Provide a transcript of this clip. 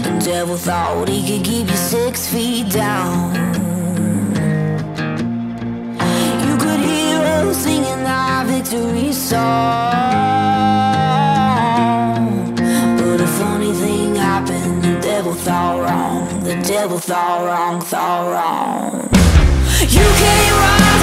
The devil thought he could keep you 6 feet down. You could hear us singing our victory song. But a funny thing happened, the devil thought wrong. The devil thought wrong, thought wrong. You can't run.